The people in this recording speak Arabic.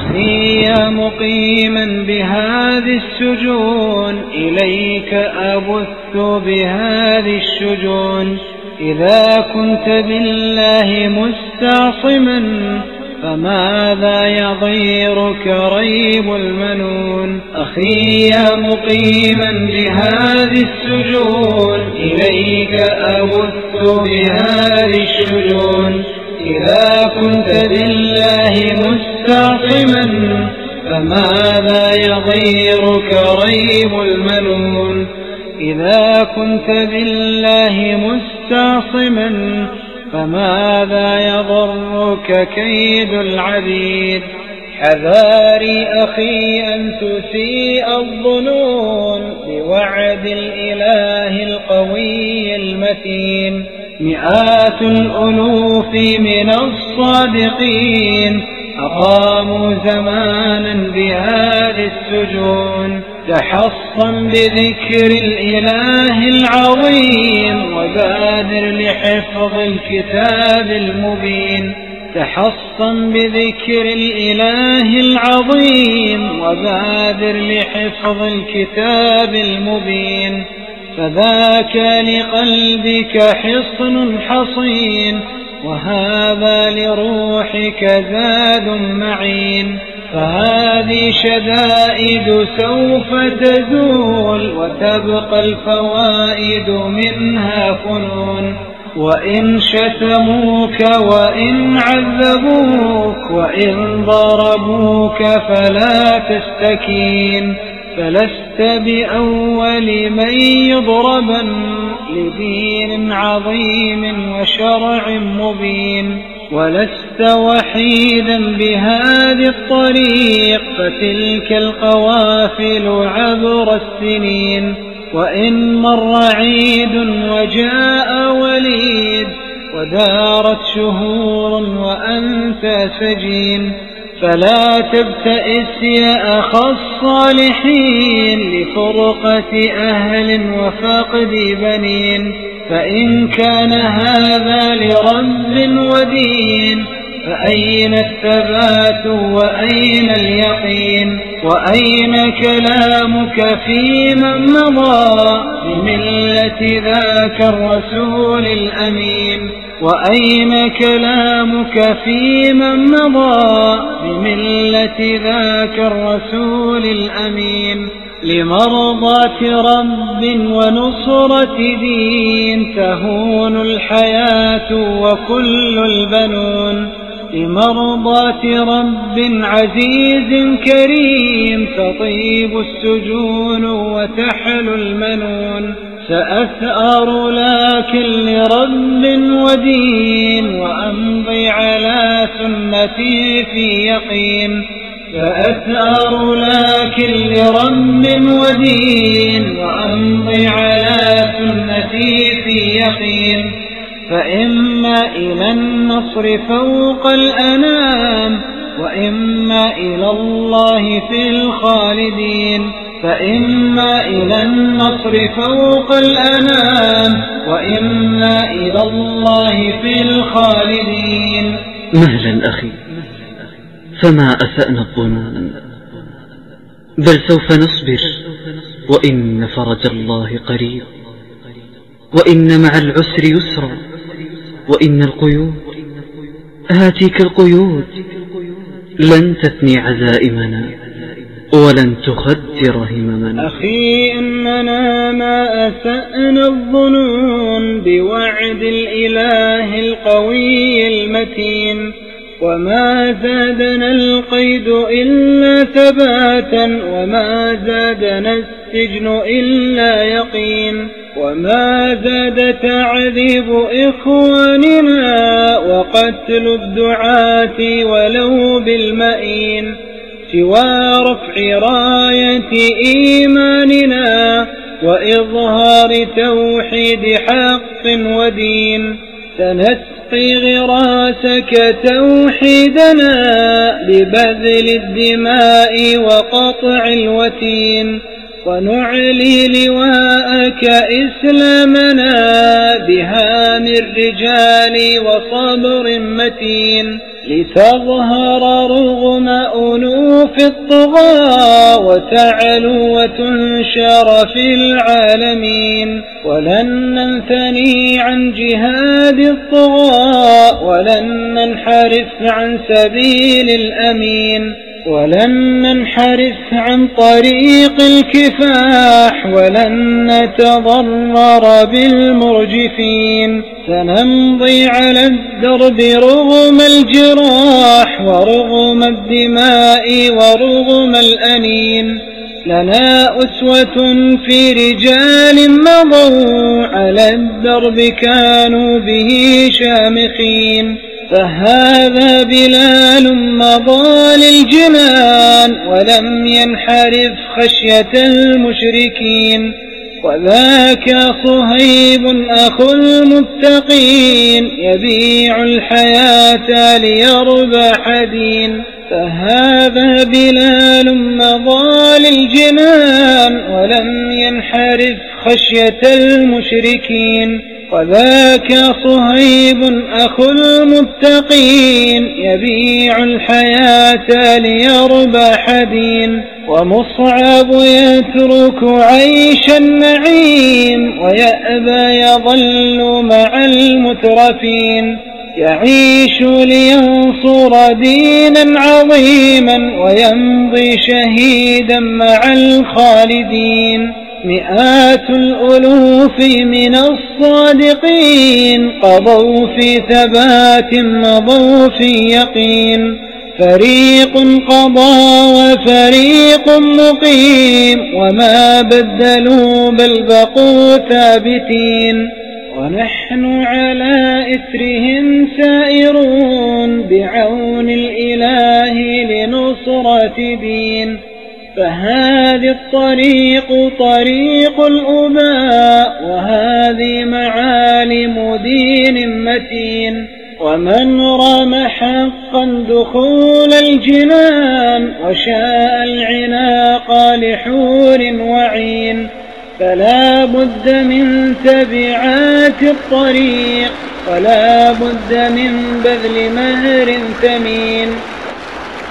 أخي يا مقيما بهذه السجون إليك أبث بهذه الشجون. إذا كنت بالله مستعصما فماذا يضيرك ريب المنون. أخي يا مقيما بهذه السجون إليك أبث بهذه الشجون. إذا كنت بالله مستعصما فماذا يضيرك ريب المنون. إذا كنت بالله مستعصما فماذا يضرك كيد العبيد. حذاري أخي أن تسيء الظنون بوعد الإله القوي المتين. مئات الألوف من الصادقين أقاموا زمانا بهذه السجون. تحصن بذكر الإله العظيم وبادر لحفظ الكتاب المبين. تحصن بذكر الإله العظيم وبادر لحفظ الكتاب المبين. فذاك لقلبك حصن حصين وهذا لروحك زاد معين. فهذه شدائد سوف تزول وتبقى الفوائد منها فنون. وإن شتموك وإن عذبوك وإن ضربوك فلا تستكين. فلست بأول من يضربا لدين عظيم وشرع مبين. ولست وحيدا بهذه الطريق فتلك القوافل عبر السنين. وإن مر عيد وجاء وليد ودارت شهور وأنت سجين فلا تبتئس يا أخا الصالحين لفرقة أهل وفقد بنين. فإن كان هذا لرب ودين فأين الثبات وأين اليقين. وأين كلامك في من مضى بملة ذاك الرسول الأمين. وأين كلامك في من مضى بملة ذاك الرسول الأمين. لمرضاة رب ونصرة دين تهون الحياة وكل البنون. لمرضاة رب عزيز كريم تطيب السجون وتحلو المنون. سأثأر لكن لرب ودين وأمضي على سنتي في يقين. سأثأر لكن لرب ودين وأمضي على سنتي في يقين. فإما إلى النصر فوق الأنام وإما إلى الله في الخالدين. فإما إلى النصر فوق الأنام وإما إلى الله في الخالدين. مهلا أخي، فما أسأنا الظنون، بل سوف نصبر وإن فرج الله قريب. وإن مع العسر يسرا وإن القيود هاتيك القيود لن تثني عزائمنا ولن تخدر هممنا. أخي إننا ما أسأنا الظنون بوعد الإله القوي المتين. وما زادنا القيد إلا ثباتا وما زادنا السجن إلا يقين. وما زاد تعذيب إخواننا وقتل الدعاة ولو بالمئين سوى رفع راية إيماننا وإظهار توحيد حق ودين. سنسقي غراسك توحيدنا ببذل الدماء وقطع الوتين. ونعلي لواءك إسلامنا بهام الرجال وصبر متين لتظهر رغم أنوف في الطغى وتعلو وتنشر في العالمين. ولن ننثني عن جهاد الطغى ولن ننحرف عن سبيل الأمين. ولن ننحرف عن طريق الكفاح ولن نتضرر بالمرجفين. سنمضي على الدرب رغم الجراح ورغم الدماء ورغم الأنين. لنا أسوة في رجال مضوا على الدرب كانوا به شامخين. فهذا بلال مضى للجنان ولم ينحرف خشية المشركين. وذاك صهيب أخو المتقين يبيع الحياة ليربح دين. فهذا بلال مضى للجنان ولم ينحرف خشية المشركين. وذاك صهيب أخو المتقين يبيع الحياة ليربح دين. ومصعب يترك عيش النعيم ويأبى يظل مع المترفين. يعيش لينصر دينا عظيما ويمضي شهيدا مع الخالدين. مئات الألوف من الصادقين قضوا في ثبات مضوا في يقين. فريق قضى وفريق مقيم وما بدلوا بل بقوا ثابتين. ونحن على إثرهم سائرون بعون الإله لنصرة دين. فهذه الطريق طريق الأباء وهذه معالم دين متين. ومن رام حقا دخول الجنان وشاء العناق لحور وعين. فلا بد من تبعات الطريق ولا بد من بذل مهر ثمين.